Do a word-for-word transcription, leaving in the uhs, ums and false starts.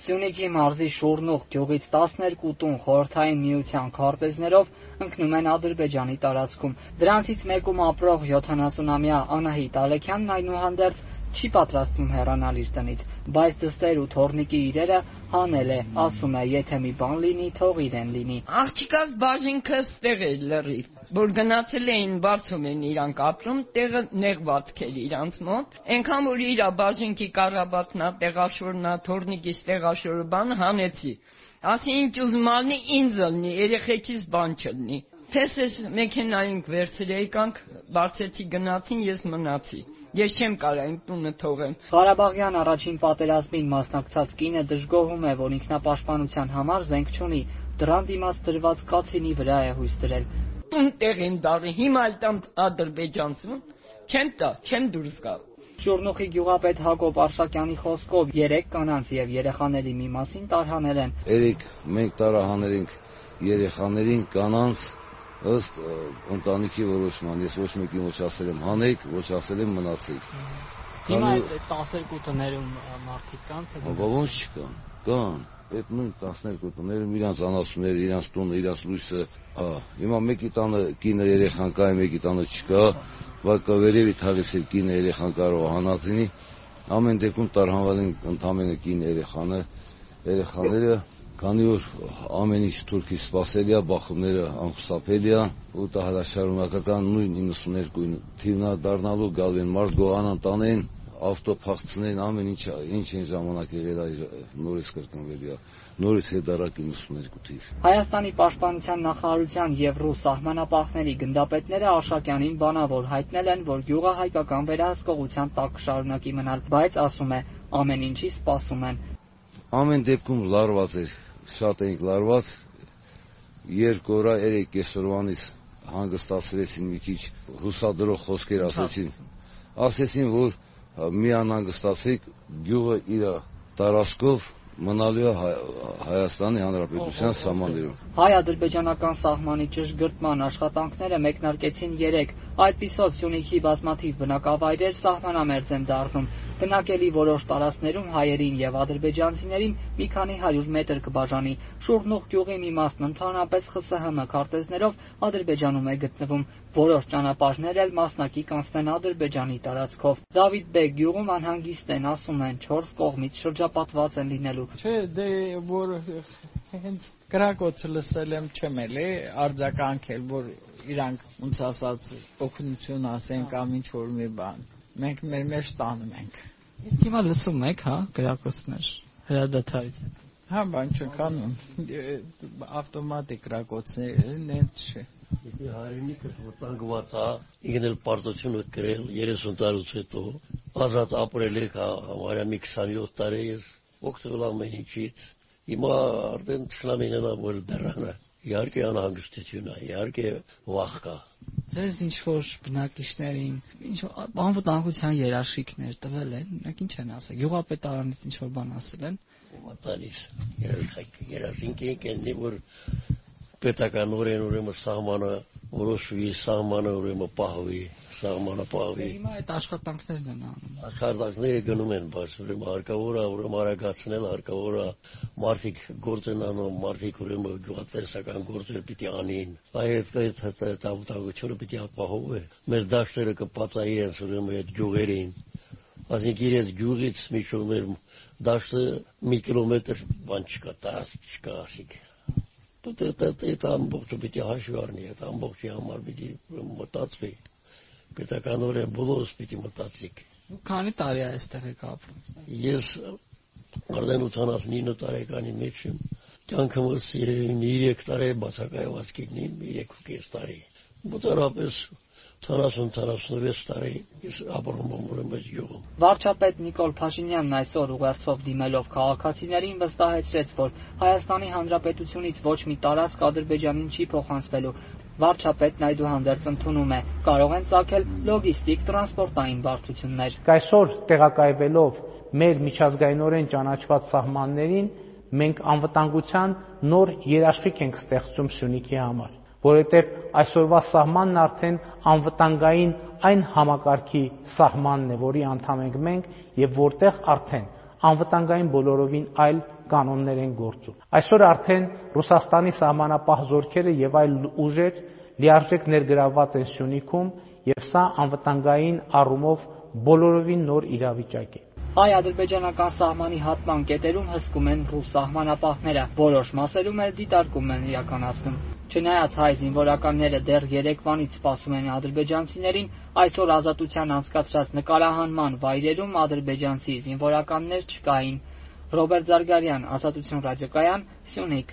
Սյունիքի մարզի Շուռնուղ գյուղից տասներկու տուն խորհրդային միության քարտեզներով ընկնում են Ադրբեջանի տարածքում։ Դրանցից մեկում ապրող յոթանասունամյա Անահիտ Ալեքյանն այնուհանդերձ չի պատրաստվում հեռանալ իր տնից, բայց դստեր ու թոռնիկի իրերը հանել է, ասում է, եթե մի բան լինի, թող իրեն լինի։ Աղջիկաս բաժինքը ստեղ է լրի, որ գնացել էին Վարշավա են իրանք ապրում, տեղը նեղված էր իրանց մոտ, այնքան որ իր բաժինքի կառաբատնա, տեղաշորնա, թոռնիկիս տեղաշորը բան հանեցի։ Ասի ինչ ուզում ալնի, ինձ ալնի, երեխեքիս բան չլնի։ Պես մեքենային վերցրի եկանք, բարձեցի գնացին, ես մնացի։ Ես չեմ կարող իմ տունը թողեմ։ Ղարաբաղյան առաջին պատերազմին մասնակցած կինը դժգոհում է, որ ինքնապաշտպանության համար զենք չունի, դրան դիմաց դրված կացինի վրա է հույս դրել։ Տուն տեղին դառի, հիմա էլ տամ ադրբեջանցուն, չեմ տա, չեմ դուրս գա։ Շուռնուղի գյուղապետ Հակոբ Արշակյանի խոսքով երեք կանանց եւ երեխաների մի մասին տարհանել են։ Երեք մենք տարհանել ենք երեխաներին, կանանց ըստ ընտանիքի որոշման, ես ոչ մեկին ոչ ասել եմ հանեք, ոչ ասել եմ մնացեք։ Հիմա այդ տասներկու տներում մարդիկ կան, թե ո՞նց չկան, կան, այդ նույն տասներկու տներում իրանց անասունները, իրանց տունը, իրանց լույսը, հիմա մեկի տանը կինը երեխան կա, մեկի տանը չկա, բայց վերևի թաղից էլ կինը երեխան կարող հանած լինի, ամեն դեպքում տարհանվել են ընդամենը կին երեխանը, երեխաները Քանի որ ամեն ինչ Թուրքից սպասելի է, բախումները անխուսափելի է, ու դա հրաշարունակական նույն իննսուններկու թիվն է դառնալու, գալու են մարդ գողանան տանեն, ավտո փախցնեն, ամեն ինչ ինչ են ժամանակ եղել է նորից կրկնվելի է, նորից հետարակ իննսուններկու թիվ։ Հայաստանի պաշտպանության նախարարության եւ ռուս սահմանապահների գնդապետները Արշակյանին բանավոր հայտնել են, որ գյուղը հայկական վերահսկողության տակ կշարունակի մնալ, բայց ասում է, ամեն ինչի սպասում են։ Ամեն դեպքում լարված էր, շատ էինք լարված, երկու օր, երեք կեսօրվանից հանգստացրեցին մի քիչ հուսադրող խոսքեր ասեցին, ասեցին, որ մի անհանգստացեք, գյուղը իր տարածքով մնալու է Հայաստանի Հանրապետության սահմաններում։ Հայ-ադրբեջանական սահմանի ճշգրտման աշխատանքները մեկնարկեցին երեկ, այդպիսով Սյունիքի բազմաթիվ բնակավայրեր սահմանամերձ են դառնում։ Բնակելի որոշ տարածքներում հայերին եւ ադրբեջանցիներին մի քանի հարյուր մետր կբաժանի։ Շուռնուղ գյուղի մի մասն ընդհանրապես ԽՍՀՄ քարտեզներով Ադրբեջանում է գտնվում։ Որոշ ճանապարհներ էլ մասնակի կանցնեն Ադրբեջանի տարածքով։ Դավիթ Բեկ գյուղում անհանգիստ են, ասում են, չորս կողմից շրջապատված են լինելու։ Չէ, դե որ հենց կրակոցը լսել եմ չեմ էլի, արձագանքել, որ իրանք ոնց ասած օգնություն ասեն կամ ինչ որ մի բան։ Մենք մեր մեջ տանում ենք։ Իսկ հիմա լսում եք, հա, գրակոցներ հրադադարից։ Հա, բան չկանում։ Ավտոմատիկ գրակոցներ նենց չէ։ Եթե հայրենիքը վտանգված է, ինքնել պարտություն է կրել երեսուն տարուց հետո, ազատ ապրել եք համարյա մի քսանյոթ տարի ես, օգտվել ամեն ինչից, հիմա արդեն թշնամին է որ դեռանա։ Իհարկե անհանգստություն է, իհարկե վախ կա։ Ձեզ ինչ-որ բնակիչներին անվտանգության երաշխիքներ տվել են, նրանք ինչ են ասել, գյուղապետարանից ինչ-որ բան ասել են։ Տալիս երաշխիք են, որ պետականորեն ուրեմն սահմանը որոշվի, սահմանը ուրեմն պահվի, սահմանը պահվի։ Հիմա այդ աշխատանքներն են անում։ Աշխատանքները գնում են, բայց ուրեմն հարկավոր է ուրեմն արագացնել, հարկավոր է մարդիկ գործ են անում, մարդիկ ուրեմն գյուղատնտեսական գործեր պիտի անին։ Այդ այդ ավտագությունը պիտի ապահովի։ Մեր դաշտերը կպածա իրենց ուրեմն այդ գյուղերին։ Այսինքն իրենց գյուղից միջով մեր դաշտը մի կիլոմետր բան չկա, տարածք չկա, ասիկ։ Այդ ամբողջը պիտի հաշվի առնի, այդ ամբողջի համար պիտի մտածվի, պետականորեն բոլորս պիտի մտածիկ։ Քանի տարի է այստեղ եք ապրում։ Ես արդեն ութանասունինը տարեկանի մեջ եմ, կյանքումս երեք տարի բացակայված կիգնի, երեք ու կես տարի։ Բուցարապես քսան-քսանվեց տարի ես ապրում եմ ուրեմն գյուղում։ Վարչապետ Նիկոլ Փաշինյանն այսօր ուղերձով դիմելով քաղաքացիներին վստահեցրեց, որ Հայաստանի Հանրապետությունից ոչ մի տարածք Ադրբեջանին չի փոխանցվելու։ Վարչապետն այդուհանդերձ ընդունում է, կարող են ծագել լոգիստիկ տրանսպորտային բարդություններ։ Այսօր տեղակայվելով մեր միջազգայինորեն ճանաչված սահմաններին, մենք անվտանգության նոր երաշխիք ենք ստեղծում Սյունիքի համար, որովհետև այսօրվա սահմանն արդեն անվտանգային այն համակարգի սահմանն է, որի անդամ ենք մենք, եւ որտեղ արդեն անվտանգային բոլորովին այլ կանոններ են գործում։ Այսօր արդեն Ռուսաստանի սահմանապահ զորքերը եւ այլ ուժեր լիարժեք ներգրավված են Սյունիքում եւ սա անվտանգային առումով բոլորովին նոր իրավիճակ է։ Հայ-ադրբեջանական սահմանի հատման կետերում հսկում են ռուս սահմանապահները, որոշ մասերում էլ դիտարկում են իրականացնում։ Չնայած հայ զինվորականները դեռ երեկվանից սպասում են ադրբեջանցիներին, այսօր ազատության անցկացրած նկարահանման վայրերում ադրբեջանցի զինվորականներ չկային։ Ռոբերտ Զարգարյան, Ազատություն ռադիոկայան, Սյունիք։